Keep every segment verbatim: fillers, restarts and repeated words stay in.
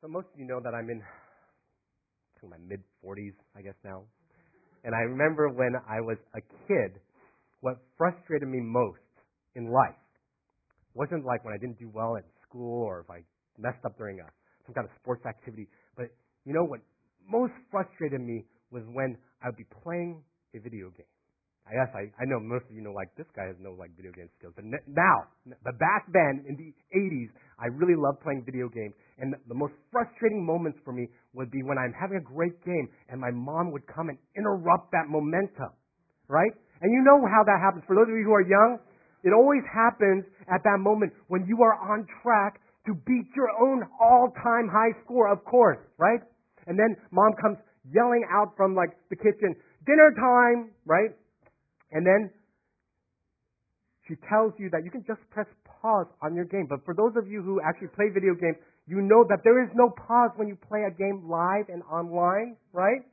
So most of you know that I'm in my mid-forties, I guess now. And I remember when I was a kid, what frustrated me most in life wasn't like when I didn't do well at school or if I messed up during a, some kind of sports activity. But you know what most frustrated me was when I would be playing a video game. I guess I, I know most of you know, like, this guy has no, like, video game skills. But n- now, but back then, in the eighties, I really loved playing video games. And the, the most frustrating moments for me would be when I'm having a great game and my mom would come and interrupt that momentum, right? And you know how that happens. For those of you who are young, it always happens at that moment when you are on track to beat your own all-time high score, of course, right? And then mom comes yelling out from, like, the kitchen, dinner time, right? And then she tells you that you can just press pause on your game. But for those of you who actually play video games, you know that there is no pause when you play a game live and online, right?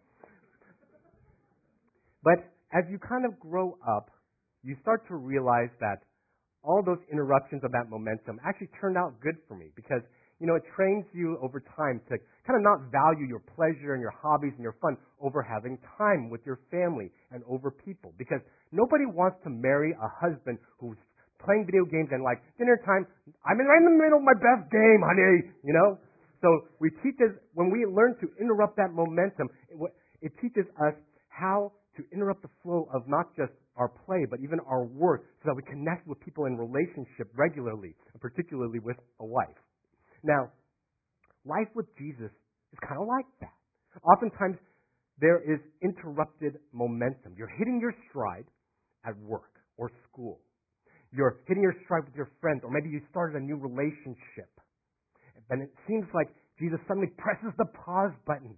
But as you kind of grow up, you start to realize that all those interruptions of that momentum actually turned out good for me because, you know, it trains you over time to kind of not value your pleasure and your hobbies and your fun over having time with your family and over people. Because nobody wants to marry a husband who's playing video games and like, dinner time, I'm in right in the middle of my best game, honey, you know? So we teach us, when we learn to interrupt that momentum, it, it teaches us how to interrupt the flow of not just our play, but even our work, so that we connect with people in relationship regularly, and particularly with a wife. Now, life with Jesus is kind of like that. Oftentimes, there is interrupted momentum. You're hitting your stride at work or school. You're hitting your stride with your friends, or maybe you started a new relationship. And it seems like Jesus suddenly presses the pause button.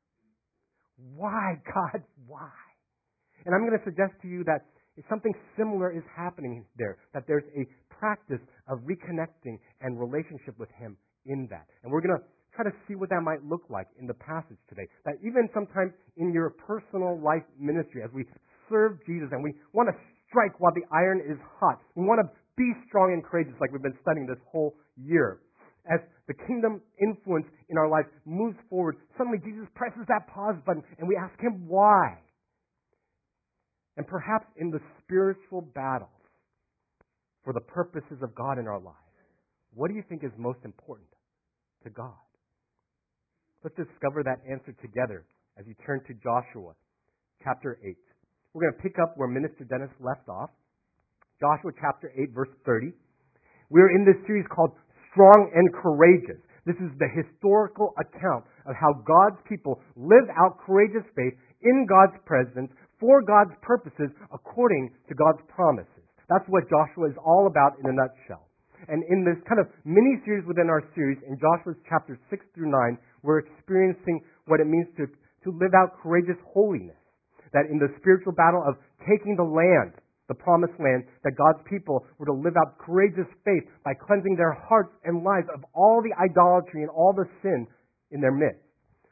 Why, God? Why? And I'm going to suggest to you that something similar is happening there, that there's a practice of reconnecting and relationship with Him in that. And we're going to try to see what that might look like in the passage today. That even sometimes in your personal life ministry, as we serve Jesus and we want to strike while the iron is hot, we want to be strong and courageous like we've been studying this whole year. As the kingdom influence in our life moves forward, suddenly Jesus presses that pause button and we ask Him why. And perhaps in the spiritual battles for the purposes of God in our lives, what do you think is most important to God? Let's discover that answer together as you turn to Joshua chapter eight. We're going to pick up where Minister Dennis left off. Joshua chapter eight, verse thirty. We're in this series called Strong and Courageous. This is the historical account of how God's people live out courageous faith in God's presence for God's purposes according to God's promises. That's what Joshua is all about in a nutshell. And in this kind of mini-series within our series, in Joshua chapters six through nine, we're experiencing what it means to, to live out courageous holiness. That in the spiritual battle of taking the land, the promised land, that God's people were to live out courageous faith by cleansing their hearts and lives of all the idolatry and all the sin in their midst.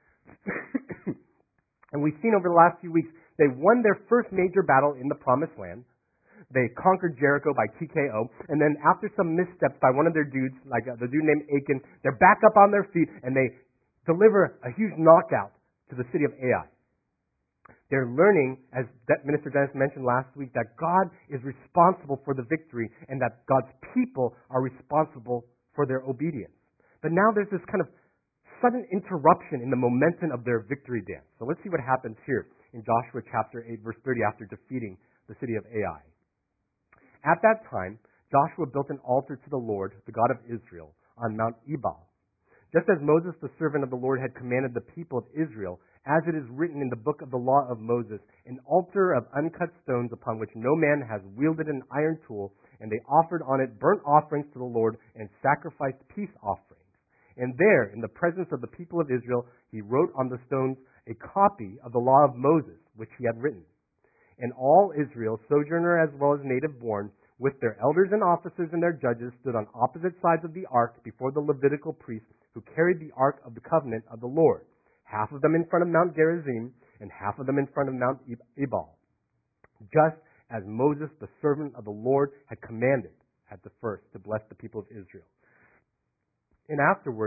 And we've seen over the last few weeks, they won their first major battle in the promised land. They conquered Jericho by T K O. And then after some missteps by one of their dudes, like the dude named Achan, they're back up on their feet and they deliver a huge knockout to the city of Ai. They're learning, as Minister Dennis mentioned last week, that God is responsible for the victory and that God's people are responsible for their obedience. But now there's this kind of sudden interruption in the momentum of their victory dance. So let's see what happens here in Joshua chapter eight, verse thirty, after defeating the city of Ai. At that time, Joshua built an altar to the Lord, the God of Israel, on Mount Ebal. Just as Moses, the servant of the Lord, had commanded the people of Israel, as it is written in the book of the law of Moses, an altar of uncut stones upon which no man has wielded an iron tool, and they offered on it burnt offerings to the Lord and sacrificed peace offerings. And there, in the presence of the people of Israel, he wrote on the stones a copy of the law of Moses, which he had written. And all Israel, sojourner as well as native born, with their elders and officers and their judges, stood on opposite sides of the ark before the Levitical priests who carried the ark of the covenant of the Lord, half of them in front of Mount Gerizim and half of them in front of Mount Ebal, just as Moses, the servant of the Lord, had commanded at the first to bless the people of Israel. And afterward,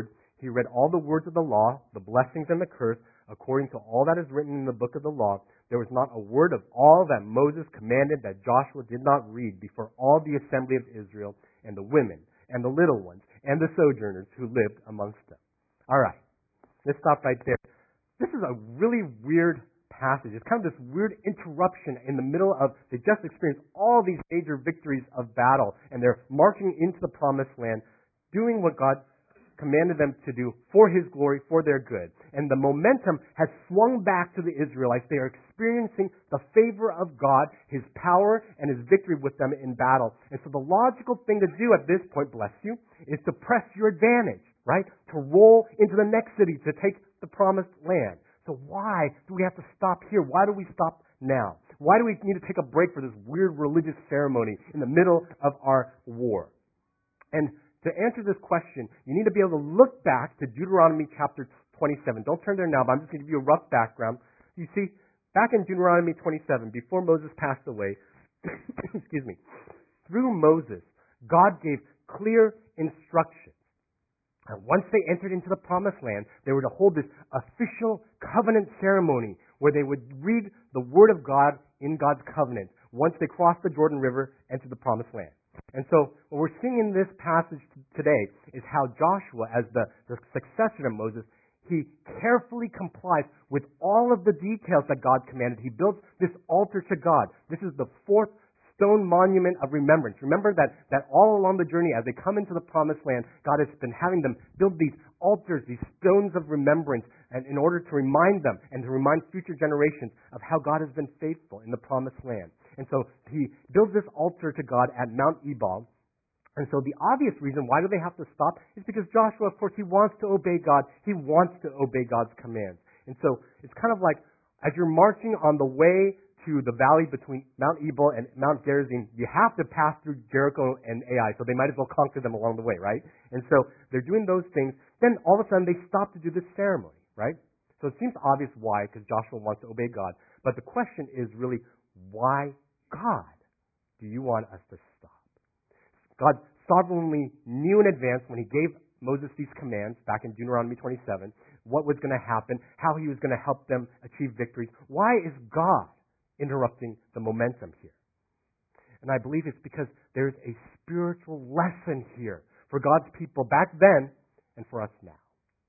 He read all the words of the law, the blessings and the curse, according to all that is written in the book of the law. There was not a word of all that Moses commanded that Joshua did not read before all the assembly of Israel and the women and the little ones and the sojourners who lived amongst them. All right, let's stop right there. This is a really weird passage. It's kind of this weird interruption in the middle of, they just experienced all these major victories of battle, and they're marching into the promised land, doing what God commanded them to do for His glory, for their good. And the momentum has swung back to the Israelites. They are experiencing the favor of God, His power, and His victory with them in battle. And so the logical thing to do at this point, bless you, is to press your advantage, right? To roll into the next city, to take the promised land. So why do we have to stop here? Why do we stop now? Why do we need to take a break for this weird religious ceremony in the middle of our war? And to answer this question, you need to be able to look back to Deuteronomy chapter twenty-seven. Don't turn there now, but I'm just going to give you a rough background. You see, back in Deuteronomy twenty-seven, before Moses passed away, excuse me, through Moses, God gave clear instructions. And once they entered into the promised land, they were to hold this official covenant ceremony where they would read the word of God in God's covenant once they crossed the Jordan River and entered the promised land. And so what we're seeing in this passage today is how Joshua, as the, the successor to Moses, he carefully complies with all of the details that God commanded. He builds this altar to God. This is the fourth stone monument of remembrance. Remember that, that all along the journey, as they come into the promised land, God has been having them build these altars, these stones of remembrance, and in order to remind them and to remind future generations of how God has been faithful in the promised land. And so he builds this altar to God at Mount Ebal. And so the obvious reason why do they have to stop is because Joshua, of course, he wants to obey God. He wants to obey God's commands. And so it's kind of like as you're marching on the way to the valley between Mount Ebal and Mount Gerizim, you have to pass through Jericho and Ai, so they might as well conquer them along the way, right? And so they're doing those things. Then all of a sudden they stop to do this ceremony, right? So it seems obvious why, because Joshua wants to obey God. But the question is really, why God do you want us to stop? God sovereignly knew in advance when He gave Moses these commands back in Deuteronomy twenty-seven, what was going to happen, how He was going to help them achieve victories. Why is God interrupting the momentum here? And I believe it's because there's a spiritual lesson here for God's people back then and for us now.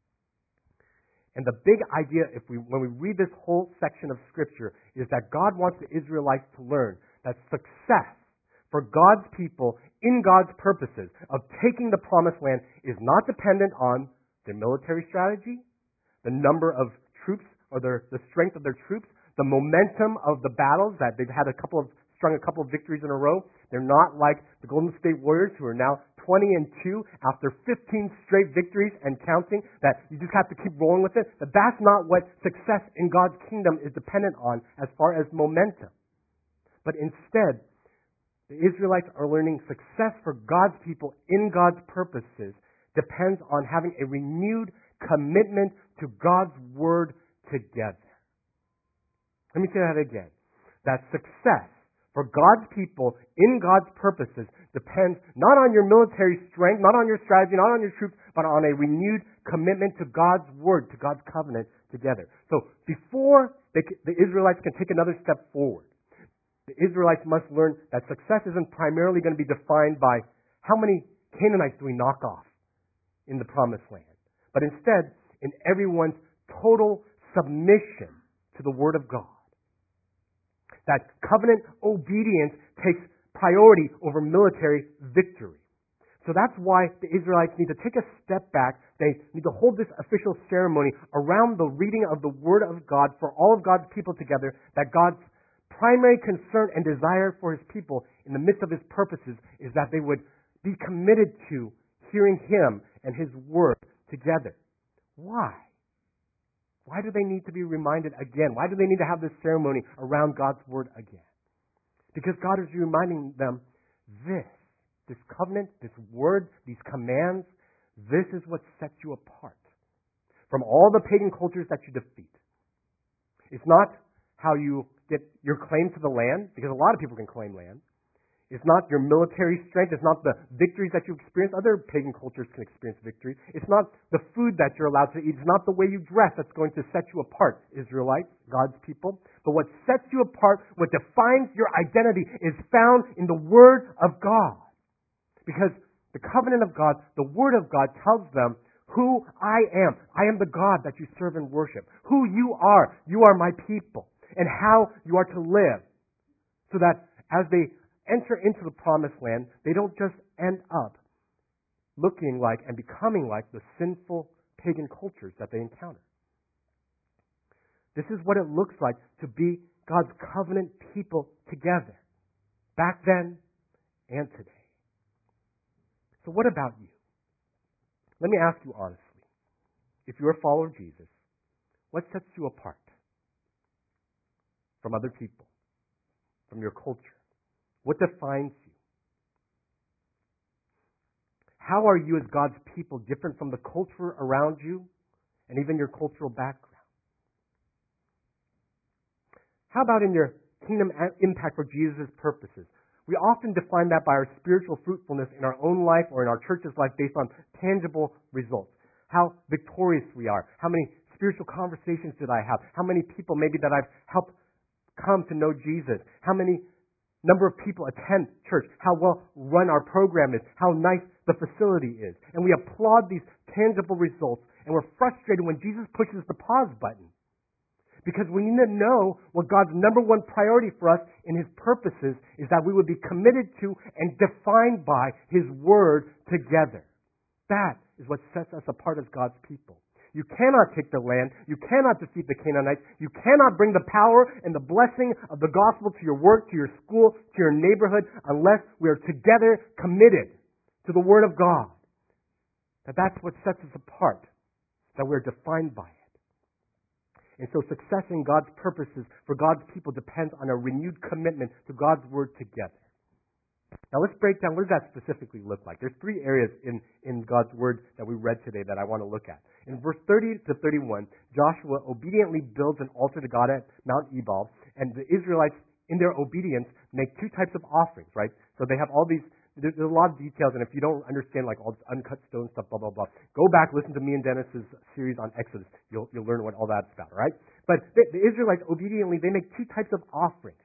And the big idea, if we, when we read this whole section of Scripture, is that God wants the Israelites to learn that success for God's people in God's purposes of taking the promised land is not dependent on their military strategy, the number of troops or their, the strength of their troops, the momentum of the battles that they've had a couple of strung a couple of victories in a row. They're not like the Golden State Warriors who are now twenty and two after fifteen straight victories and counting, that you just have to keep rolling with it. But that's not what success in God's kingdom is dependent on as far as momentum. But instead, the Israelites are learning success for God's people in God's purposes depends on having a renewed commitment to God's word together. Let me say that again. That success for God's people in God's purposes depends not on your military strength, not on your strategy, not on your troops, but on a renewed commitment to God's word, to God's covenant together. So before they, the Israelites can take another step forward, the Israelites must learn that success isn't primarily going to be defined by how many Canaanites do we knock off in the promised land, but instead in everyone's total submission to the word of God. That covenant obedience takes priority over military victory. So that's why the Israelites need to take a step back. They need to hold this official ceremony around the reading of the Word of God for all of God's people together, that God's primary concern and desire for His people in the midst of His purposes is that they would be committed to hearing Him and His Word together. Why? Why do they need to be reminded again? Why do they need to have this ceremony around God's Word again? Because God is reminding them this, this covenant, this Word, these commands, this is what sets you apart from all the pagan cultures that you defeat. It's not how you get your claim to the land, because a lot of people can claim land. It's not your military strength. It's not the victories that you experience. Other pagan cultures can experience victory. It's not the food that you're allowed to eat. It's not the way you dress that's going to set you apart, Israelites, God's people. But what sets you apart, what defines your identity, is found in the Word of God. Because the covenant of God, the Word of God, tells them who I am. I am the God that you serve and worship. Who you are. You are my people. And how you are to live. So that as they enter into the promised land, they don't just end up looking like and becoming like the sinful pagan cultures that they encounter. This is what it looks like to be God's covenant people together, back then and today. So what about you? Let me ask you honestly. If you're a follower of Jesus, what sets you apart from other people, from your culture? What defines you? How are you as God's people different from the culture around you and even your cultural background? How about in your kingdom impact for Jesus' purposes? We often define that by our spiritual fruitfulness in our own life or in our church's life based on tangible results. How victorious we are. How many spiritual conversations did I have? How many people maybe that I've helped come to know Jesus? How many number of people attend church, how well run our program is, how nice the facility is. And we applaud these tangible results, and we're frustrated when Jesus pushes the pause button. Because we need to know what God's number one priority for us in His purposes is that we would be committed to and defined by His Word together. That is what sets us apart as God's people. You cannot take the land. You cannot defeat the Canaanites. You cannot bring the power and the blessing of the gospel to your work, to your school, to your neighborhood, unless we are together committed to the Word of God. That that's what sets us apart, that we're defined by it. And so success in God's purposes for God's people depends on a renewed commitment to God's Word together. Now let's break down, what does that specifically look like? There's three areas in, in God's Word that we read today that I want to look at. In verse thirty to thirty-one, Joshua obediently builds an altar to God at Mount Ebal, and the Israelites, in their obedience, make two types of offerings, right? So they have all these, there's, there's a lot of details, and if you don't understand like all this uncut stone stuff, blah, blah, blah, go back, listen to me and Dennis's series on Exodus. You'll, you'll learn what all that's about, all right? But the, the Israelites, obediently, they make two types of offerings.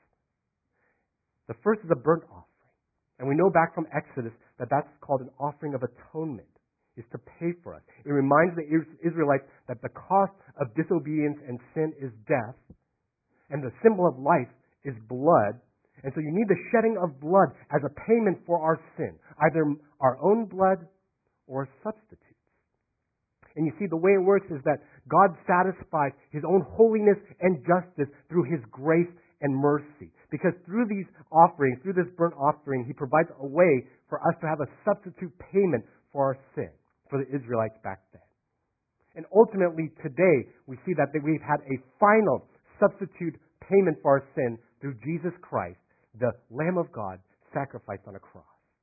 The first is a burnt offering. And we know back from Exodus that that's called an offering of atonement, is to pay for us. It reminds the Israelites that the cost of disobedience and sin is death, and the symbol of life is blood. And so you need the shedding of blood as a payment for our sin, either our own blood or a substitute. And you see, the way it works is that God satisfies His own holiness and justice through His grace and mercy. Because through these offerings, through this burnt offering, He provides a way for us to have a substitute payment for our sin, for the Israelites back then. And ultimately, today, we see that we've had a final substitute payment for our sin through Jesus Christ, the Lamb of God, sacrificed on a cross.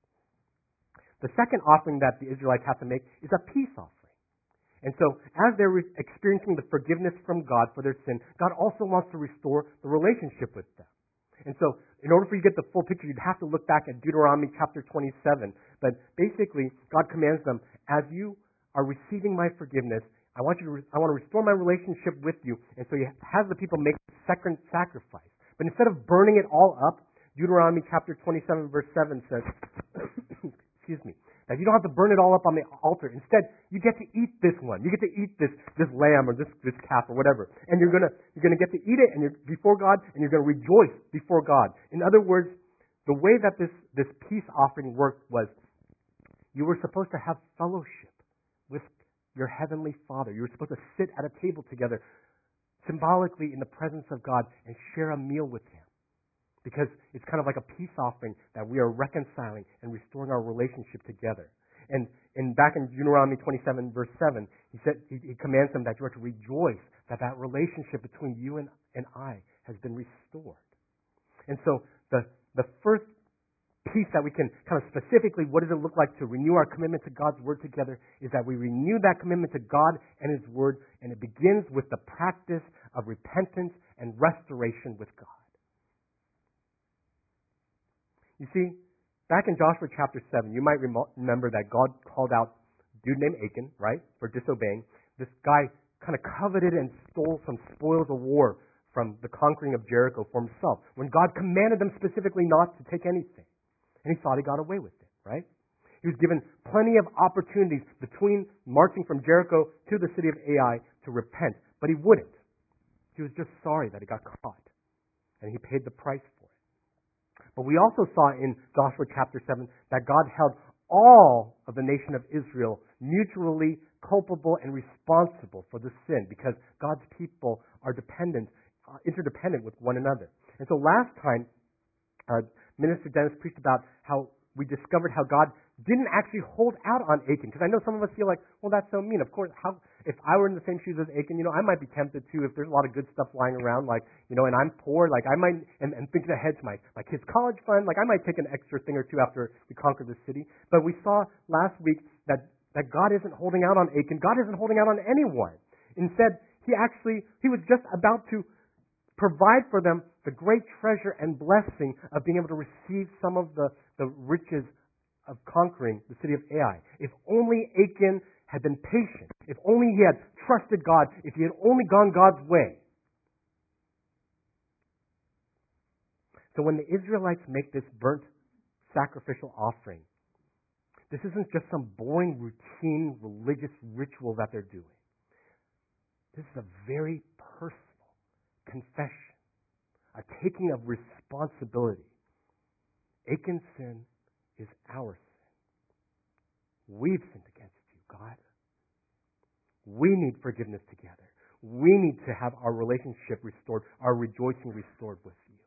The second offering that the Israelites have to make is a peace offering. And so, as they're experiencing the forgiveness from God for their sin, God also wants to restore the relationship with them. And so, in order for you to get the full picture, you'd have to look back at Deuteronomy chapter twenty-seven. But basically, God commands them, as you are receiving my forgiveness, I want you to, re- I want to restore my relationship with you. And so He has the people make a second sacrifice. But instead of burning it all up, Deuteronomy chapter twenty-seven verse seven says, excuse me, that you don't have to burn it all up on the altar. Instead, you get to eat this one. You get to eat this, this lamb or this, this calf or whatever. And you're gonna, you're gonna get to eat it and you're before God, and you're gonna rejoice before God. In other words, the way that this, this peace offering worked was you were supposed to have fellowship with your heavenly Father. You were supposed to sit at a table together, symbolically in the presence of God, and share a meal with Him. Because it's kind of like a peace offering that we are reconciling and restoring our relationship together. And, and back in Deuteronomy twenty-seven, verse seven, he said he, he commands them that you are to rejoice that that relationship between you and, and I has been restored. And so the, the first piece that we can kind of specifically, what does it look like to renew our commitment to God's Word together, is that we renew that commitment to God and His Word, and it begins with the practice of repentance and restoration with God. You see, back in Joshua chapter seven, you might rem- remember that God called out a dude named Achan, right, for disobeying. This guy kind of coveted and stole some spoils of war from the conquering of Jericho for himself, when God commanded them specifically not to take anything. And he thought he got away with it, right? He was given plenty of opportunities between marching from Jericho to the city of Ai to repent, but he wouldn't. He was just sorry that he got caught, and he paid the price for it. But we also saw in Joshua chapter seven that God held all of the nation of Israel mutually culpable and responsible for the sin, because God's people are dependent, uh, interdependent with one another. And so last time, uh, Minister Dennis preached about how we discovered how God didn't actually hold out on Achan. Because I know some of us feel like, well, that's so mean. Of course, how if I were in the same shoes as Achan, you know, I might be tempted to, if there's a lot of good stuff lying around, like, you know, and I'm poor, like I might, and, and thinking ahead to my, my kid's college fund, like I might take an extra thing or two after we conquer the city. But we saw last week that, that God isn't holding out on Achan. God isn't holding out on anyone. Instead, he actually, he was just about to provide for them the great treasure and blessing of being able to receive some of the, the riches of conquering the city of Ai. If only Achan had been patient, if only he had trusted God, if he had only gone God's way. So when the Israelites make this burnt sacrificial offering, this isn't just some boring, routine, religious ritual that they're doing. This is a very personal confession, a taking of responsibility. Achan's sin is our sin. We've sinned against you, God. We need forgiveness together. We need to have our relationship restored, our rejoicing restored with you.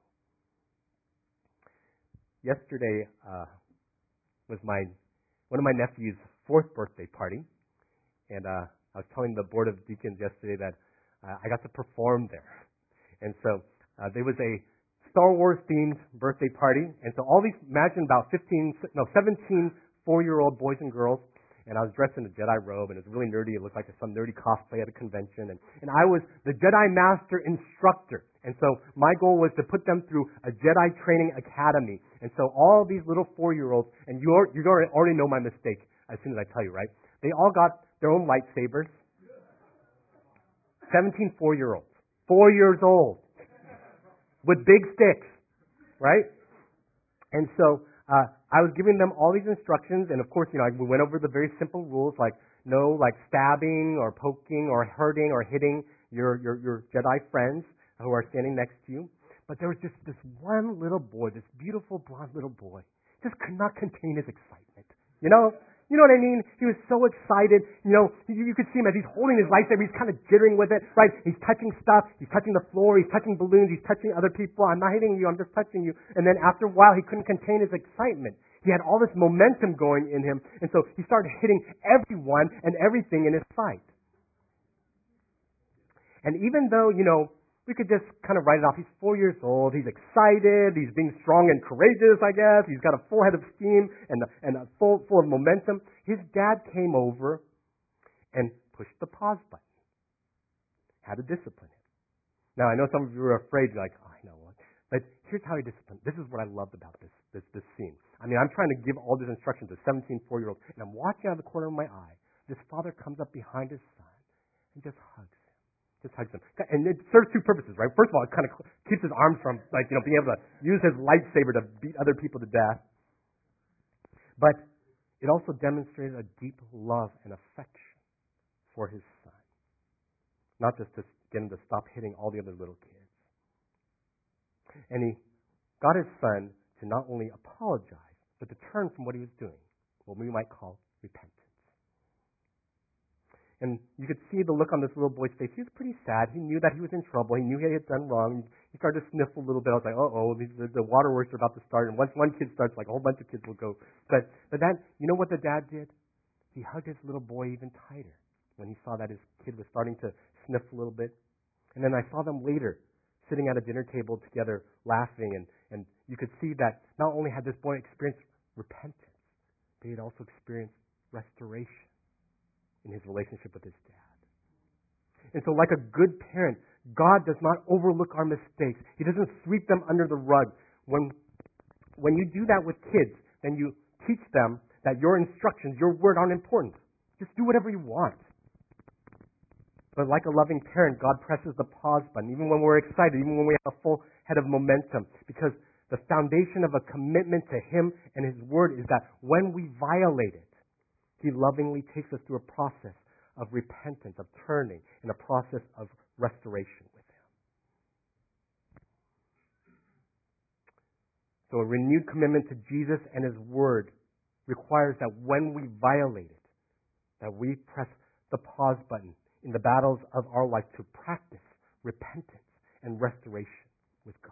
Yesterday uh, was my one of my nephew's fourth birthday party, and uh, I was telling the board of deacons yesterday that uh, I got to perform there. And so uh, there was a Star Wars themed birthday party, and so all these, imagine about fifteen, no, seventeen four-year-old boys and girls, and I was dressed in a Jedi robe, and it was really nerdy. It looked like some nerdy cosplay at a convention, and, and I was the Jedi Master Instructor. And so my goal was to put them through a Jedi Training Academy. And so all these little four-year-olds, and you you already know my mistake as soon as I tell you, right? They all got their own lightsabers. seventeen four-year-olds, four years old, with big sticks, right? And so uh, I was giving them all these instructions, and of course, you know, we went over the very simple rules, like no, like stabbing or poking or hurting or hitting your your, your Jedi friends who are standing next to you. But there was just this one little boy, this beautiful blonde little boy, just could not contain his excitement. You know? You know what I mean? He was so excited. You know, you, you could see him as he's holding his lightsaber, he's kind of jittering with it, right? He's touching stuff, he's touching the floor, he's touching balloons, he's touching other people. I'm not hitting you, I'm just touching you. And then after a while, he couldn't contain his excitement. He had all this momentum going in him, and so he started hitting everyone and everything in his sight. And even though, you know, we could just kind of write it off. He's four years old. He's excited. He's being strong and courageous, I guess. He's got a full head of steam and, and a full, full of momentum. His dad came over and pushed the pause button. Had to discipline him. Now, I know some of you are afraid. You're like, oh, I know what. But here's how he disciplined. This is what I loved about this, this, this scene. I mean, I'm trying to give all these instructions to seventeen four-year-olds, and I'm watching out of the corner of my eye. This father comes up behind his son and just hugs him. Just hugs him. And it serves two purposes, right? First of all, it kind of keeps his arms from, like, you know, being able to use his lightsaber to beat other people to death. But it also demonstrated a deep love and affection for his son. Not just to get him to stop hitting all the other little kids. And he got his son to not only apologize, but to turn from what he was doing, what we might call repentance. And you could see the look on this little boy's face. He was pretty sad. He knew that he was in trouble. He knew he had done wrong. He started to sniffle a little bit. I was like, uh-oh, the, the waterworks are about to start. And once one kid starts, like a whole bunch of kids will go. But, but that, you know what the dad did? He hugged his little boy even tighter when he saw that his kid was starting to sniff a little bit. And then I saw them later sitting at a dinner table together laughing. And, and you could see that not only had this boy experienced repentance, but he had also experienced restoration in his relationship with his dad. And so like a good parent, God does not overlook our mistakes. He doesn't sweep them under the rug. When, when you do that with kids, then you teach them that your instructions, your word aren't important. Just do whatever you want. But like a loving parent, God presses the pause button, even when we're excited, even when we have a full head of momentum, because the foundation of a commitment to Him and His Word is that when we violate it, He lovingly takes us through a process of repentance, of turning, and a process of restoration with Him. So a renewed commitment to Jesus and His Word requires that when we violate it, that we press the pause button in the battles of our life to practice repentance and restoration with God.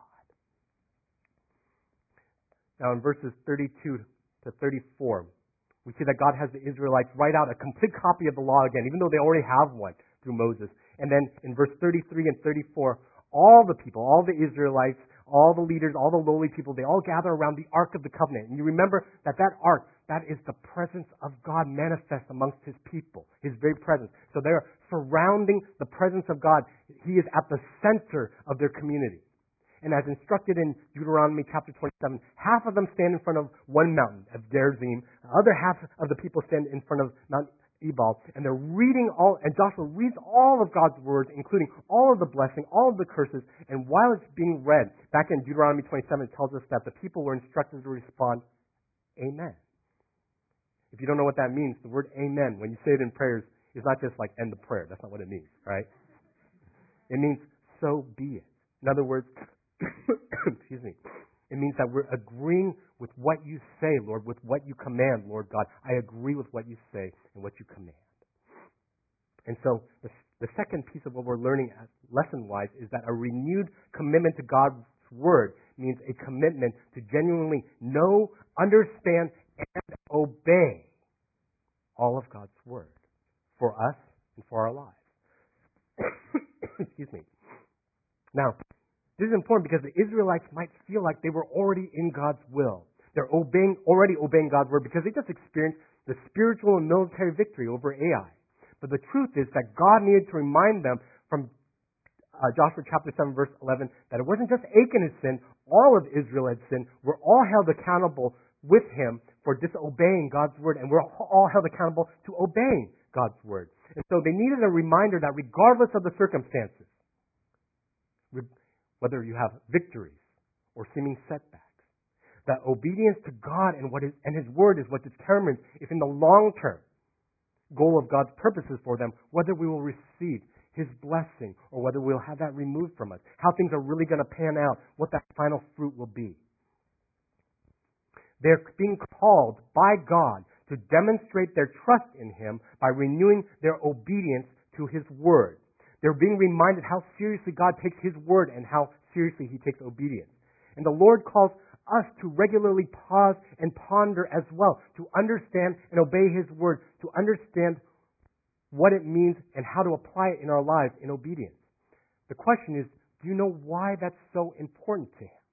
Now in verses thirty-two to thirty-four, we see that God has the Israelites write out a complete copy of the law again, even though they already have one through Moses. And then in verse thirty-three and thirty-four, all the people, all the Israelites, all the leaders, all the lowly people, they all gather around the Ark of the Covenant. And you remember that that Ark, that is the presence of God manifest amongst His people, His very presence. So they're surrounding the presence of God. He is at the center of their community. And as instructed in Deuteronomy chapter twenty-seven, half of them stand in front of one mountain of Gerizim. The other half of the people stand in front of Mount Ebal. And they're reading all, and Joshua reads all of God's words, including all of the blessing, all of the curses. And while it's being read, back in Deuteronomy twenty-seven, it tells us that the people were instructed to respond, Amen. If you don't know what that means, the word amen, when you say it in prayers, is not just like end the prayer. That's not what it means, right? It means so be it. In other words, excuse me, it means that we're agreeing with what you say, Lord, with what you command, Lord God. I agree with what you say and what you command. And so the, the second piece of what we're learning lesson-wise is that a renewed commitment to God's Word means a commitment to genuinely know, understand, and obey all of God's Word for us and for our lives. Excuse me. Now, this is important because the Israelites might feel like they were already in God's will. They're obeying, already obeying God's Word because they just experienced the spiritual and military victory over Ai. But the truth is that God needed to remind them from uh, Joshua chapter seven, verse eleven, that it wasn't just Achan had sinned, all of Israel had sinned. We're all held accountable with him for disobeying God's Word, and we're all held accountable to obeying God's Word. And so they needed a reminder that regardless of the circumstances, whether you have victories or seeming setbacks, that obedience to God and what is, and His Word is what determines if in the long term goal of God's purposes for them, whether we will receive His blessing or whether we'll have that removed from us, how things are really going to pan out, what that final fruit will be. They're being called by God to demonstrate their trust in Him by renewing their obedience to His Word. They're being reminded how seriously God takes His Word and how seriously He takes obedience. And the Lord calls us to regularly pause and ponder as well, to understand and obey His Word, to understand what it means and how to apply it in our lives in obedience. The question is, do you know why that's so important to Him?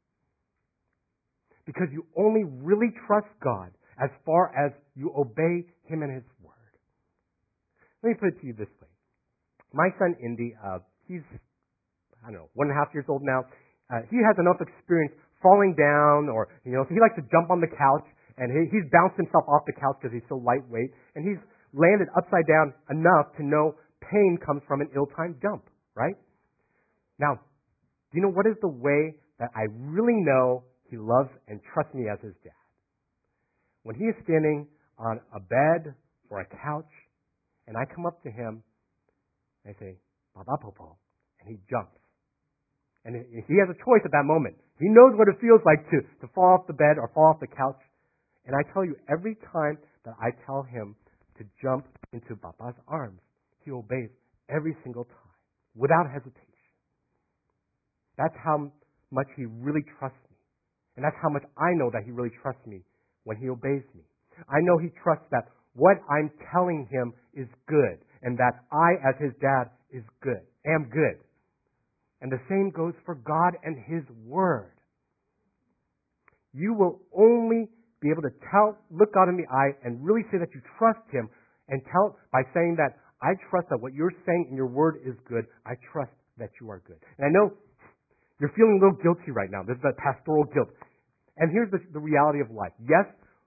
Because you only really trust God as far as you obey Him and His Word. Let me put it to you this way. My son, Indy, uh, he's, I don't know, one and a half years old now. Uh, he has enough experience falling down or, you know, so he likes to jump on the couch, and he, he's bounced himself off the couch because he's so lightweight, and he's landed upside down enough to know pain comes from an ill-timed jump, right? Now, do you know what is the way that I really know he loves and trusts me as his dad? When he is standing on a bed or a couch, and I come up to him, I say, Baba Popo, and he jumps. And he has a choice at that moment. He knows what it feels like to, to fall off the bed or fall off the couch. And I tell you, every time that I tell him to jump into Baba's arms, he obeys every single time, without hesitation. That's how much he really trusts me. And that's how much I know that he really trusts me when he obeys me. I know he trusts that what I'm telling him is good, and that I, as his dad, is good, am good. And the same goes for God and His Word. You will only be able to tell, look God in the eye and really say that you trust Him, and tell by saying that I trust that what you're saying in your Word is good. I trust that you are good. And I know you're feeling a little guilty right now. There's that pastoral guilt. And here's the, the reality of life. Yes,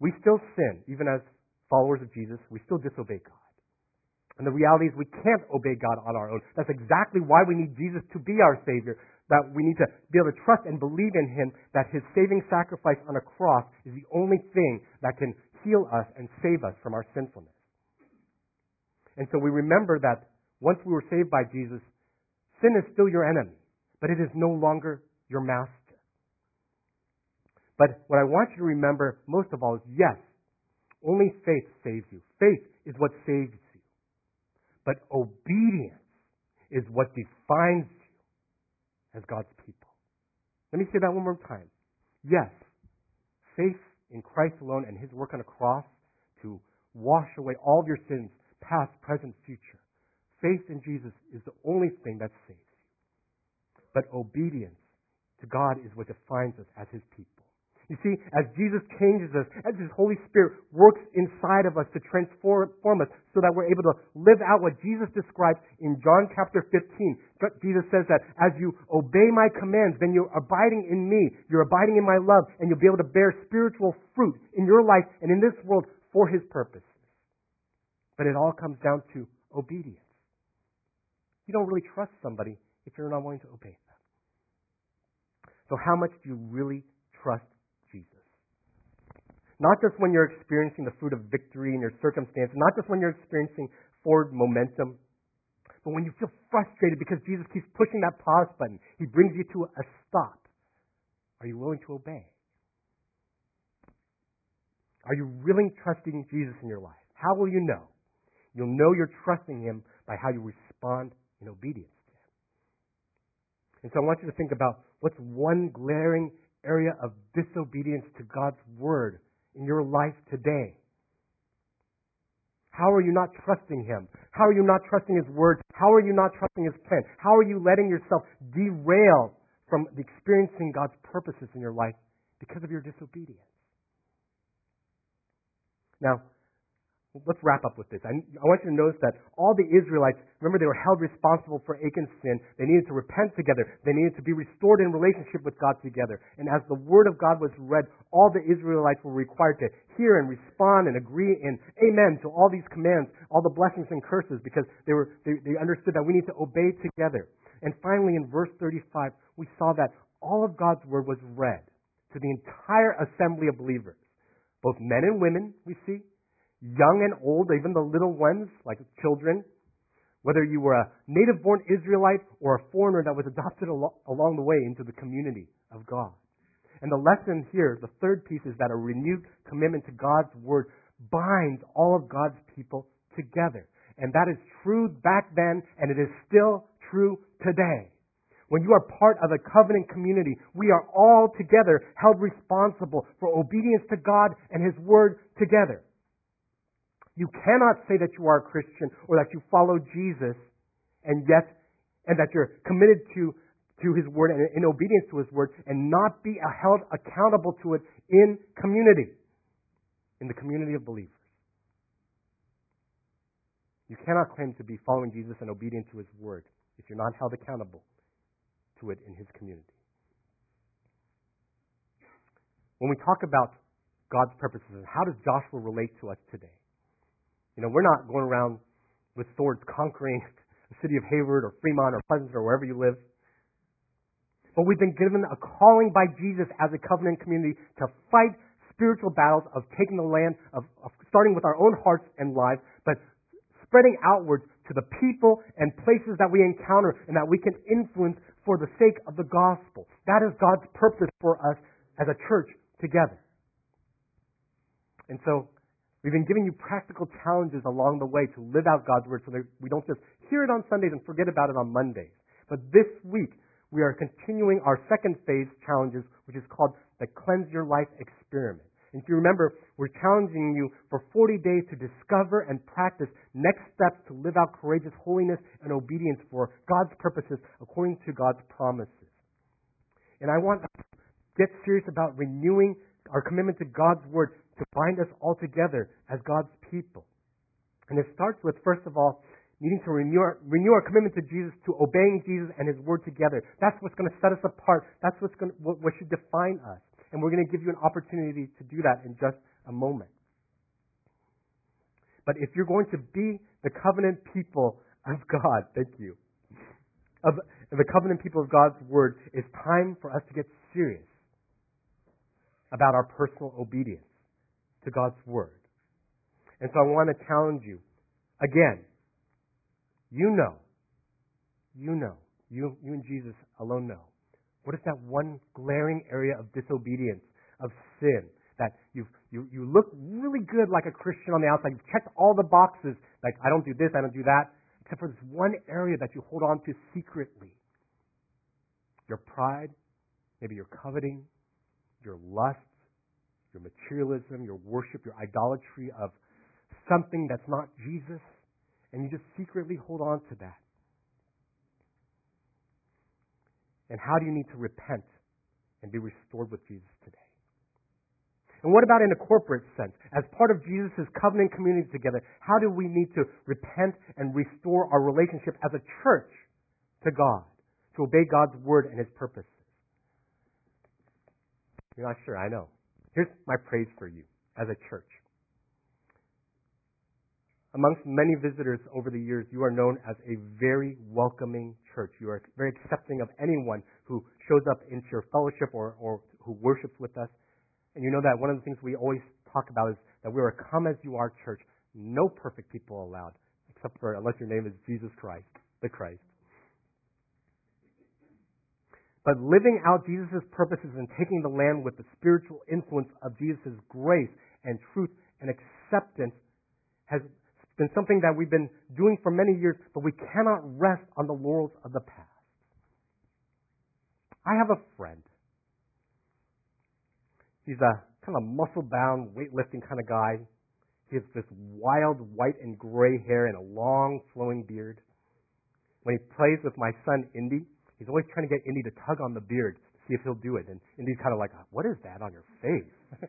We still sin, even as followers of Jesus. We still disobey God. And the reality is we can't obey God on our own. That's exactly why we need Jesus to be our Savior, that we need to be able to trust and believe in Him, that His saving sacrifice on a cross is the only thing that can heal us and save us from our sinfulness. And so we remember that once we were saved by Jesus, sin is still your enemy, but it is no longer your master. But what I want you to remember most of all is, yes, only faith saves you. Faith is what saves you. But obedience is what defines you as God's people. Let me say that one more time. Yes, faith in Christ alone and His work on the cross to wash away all of your sins, past, present, future. Faith in Jesus is the only thing that saves you. But obedience to God is what defines us as His people. You see, as Jesus changes us, as His Holy Spirit works inside of us to transform us so that we're able to live out what Jesus describes in John chapter fifteen. Jesus says that as you obey my commands, then you're abiding in me, you're abiding in my love, and you'll be able to bear spiritual fruit in your life and in this world for His purposes. But it all comes down to obedience. You don't really trust somebody if you're not willing to obey them. So how much do you really trust Jesus? Not just when you're experiencing the fruit of victory in your circumstances, not just when you're experiencing forward momentum, but when you feel frustrated because Jesus keeps pushing that pause button. He brings you to a stop. Are you willing to obey? Are you really trusting Jesus in your life? How will you know? You'll know you're trusting Him by how you respond in obedience to Him. And so I want you to think about what's one glaring area of disobedience to God's Word in your life today. How are you not trusting Him? How are you not trusting His Word? How are you not trusting His plan? How are you letting yourself derail from experiencing God's purposes in your life because of your disobedience? Now, let's wrap up with this. I, I want you to notice that all the Israelites, remember, they were held responsible for Achan's sin. They needed to repent together. They needed to be restored in relationship with God together. And as the Word of God was read, all the Israelites were required to hear and respond and agree in amen to all these commands, all the blessings and curses, because they were they, they understood that we need to obey together. And finally, in verse thirty-five, we saw that all of God's Word was read to the entire assembly of believers, both men and women, we see, young and old, even the little ones, like children, whether you were a native-born Israelite or a foreigner that was adopted al- along the way into the community of God. And the lesson here, the third piece, is that a renewed commitment to God's Word binds all of God's people together. And that is true back then, and it is still true today. When you are part of a covenant community, we are all together held responsible for obedience to God and His Word together. You cannot say that you are a Christian or that you follow Jesus and yet, and that you're committed to, to His Word and in obedience to His Word and not be held accountable to it in community, in the community of believers. You cannot claim to be following Jesus and obedient to His Word if you're not held accountable to it in His community. When we talk about God's purposes, how does Joshua relate to us today? You know, we're not going around with swords conquering the city of Hayward or Fremont or Pleasanton or wherever you live. But we've been given a calling by Jesus as a covenant community to fight spiritual battles of taking the land, of, of starting with our own hearts and lives, but spreading outwards to the people and places that we encounter and that we can influence for the sake of the gospel. That is God's purpose for us as a church together. And so, we've been giving you practical challenges along the way to live out God's Word so that we don't just hear it on Sundays and forget about it on Mondays. But this week, we are continuing our second phase challenges, which is called the Cleanse Your Life Experiment. And if you remember, we're challenging you for forty days to discover and practice next steps to live out courageous holiness and obedience for God's purposes according to God's promises. And I want us to get serious about renewing our commitment to God's Word to bind us all together as God's people. And it starts with, first of all, needing to renew our, renew our commitment to Jesus, to obeying Jesus and His Word together. That's what's going to set us apart. That's what's going to, what, what should define us. And we're going to give you an opportunity to do that in just a moment. But if you're going to be the covenant people of God, thank you, of the covenant people of God's Word, it's time for us to get serious about our personal obedience to God's Word. And so I want to challenge you, again, you know, you know, you, you and Jesus alone know. What is that one glaring area of disobedience, of sin, that you you you look really good like a Christian on the outside. You've checked all the boxes, like I don't do this, I don't do that, except for this one area that you hold on to secretly. Your pride, maybe your coveting, your lust, your materialism, your worship, your idolatry of something that's not Jesus, and you just secretly hold on to that. And how do you need to repent and be restored with Jesus today? And what about in a corporate sense? As part of Jesus' covenant community together, how do we need to repent and restore our relationship as a church to God, to obey God's word and His purposes? You're not sure, I know. Here's my praise for you as a church. Amongst many visitors over the years, you are known as a very welcoming church. You are very accepting of anyone who shows up into your fellowship or, or who worships with us. And you know that one of the things we always talk about is that we're a come-as-you-are church. No perfect people allowed, except for unless your name is Jesus Christ, the Christ. But living out Jesus' purposes and taking the land with the spiritual influence of Jesus' grace and truth and acceptance has been something that we've been doing for many years, but we cannot rest on the laurels of the past. I have a friend. He's a kind of muscle-bound, weightlifting kind of guy. He has this wild white and gray hair and a long flowing beard. When he plays with my son, Indy, he's always trying to get Indy to tug on the beard to see if he'll do it. And Indy's kind of like, what is that on your face?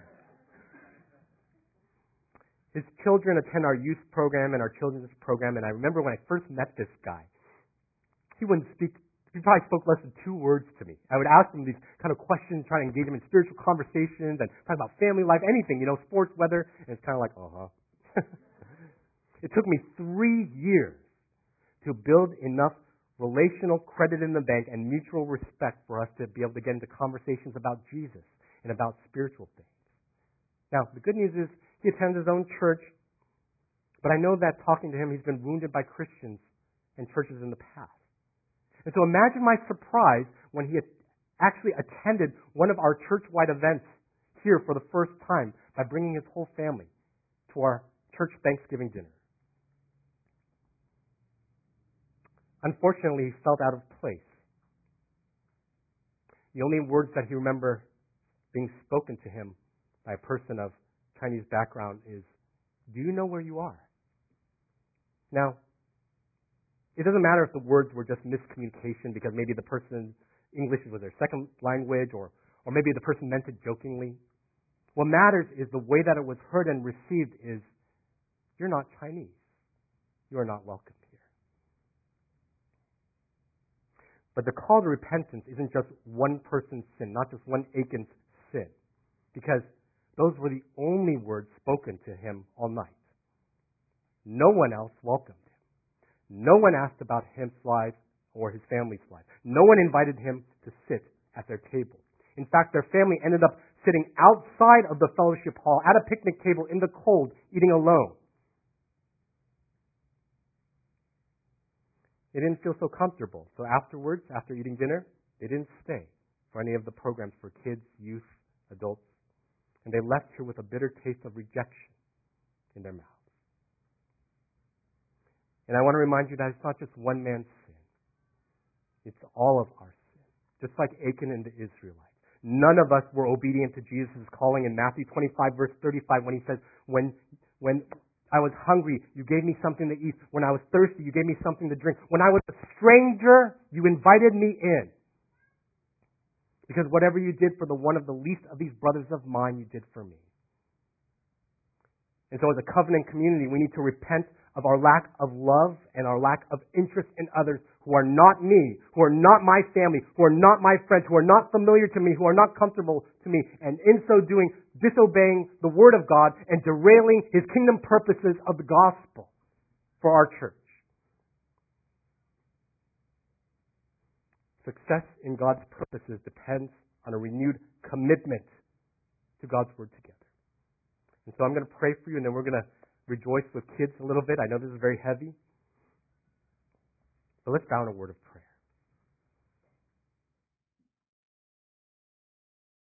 His children attend our youth program and our children's program, and I remember when I first met this guy, he wouldn't speak, he probably spoke less than two words to me. I would ask him these kind of questions, trying to engage him in spiritual conversations and talk about family life, anything, you know, sports, weather, and it's kind of like, uh-huh. It took me three years to build enough relational credit in the bank and mutual respect for us to be able to get into conversations about Jesus and about spiritual things. Now, the good news is he attends his own church, but I know that talking to him, he's been wounded by Christians and churches in the past. And so imagine my surprise when he actually attended one of our church-wide events here for the first time by bringing his whole family to our church Thanksgiving dinner. Unfortunately, he felt out of place. The only words that he remembered being spoken to him by a person of Chinese background is, do you know where you are? Now, it doesn't matter if the words were just miscommunication because maybe the person, English was their second language, or, or maybe the person meant it jokingly. What matters is the way that it was heard and received is, you're not Chinese. You are not welcome here. But the call to repentance isn't just one person's sin, not just one Aiken's sin, because those were the only words spoken to him all night. No one else welcomed him. No one asked about his life or his family's life. No one invited him to sit at their table. In fact, their family ended up sitting outside of the fellowship hall at a picnic table in the cold, eating alone. They didn't feel so comfortable. So afterwards, after eating dinner, they didn't stay for any of the programs for kids, youth, adults. And they left here with a bitter taste of rejection in their mouths. And I want to remind you that it's not just one man's sin. It's all of our sin. Just like Achan and the Israelites. None of us were obedient to Jesus' calling in Matthew twenty-five, verse thirty-five, when he says, when, when I was hungry, you gave me something to eat. When I was thirsty, you gave me something to drink. When I was a stranger, you invited me in. Because whatever you did for the one of the least of these brothers of mine, you did for me. And so as a covenant community, we need to repent of our lack of love and our lack of interest in others who are not me, who are not my family, who are not my friends, who are not familiar to me, who are not comfortable to me, and in so doing, disobeying the Word of God and derailing His kingdom purposes of the gospel for our church. Success in God's purposes depends on a renewed commitment to God's Word together. And so I'm going to pray for you, and then we're going to rejoice with kids a little bit. I know this is very heavy. But let's bow in a word of prayer.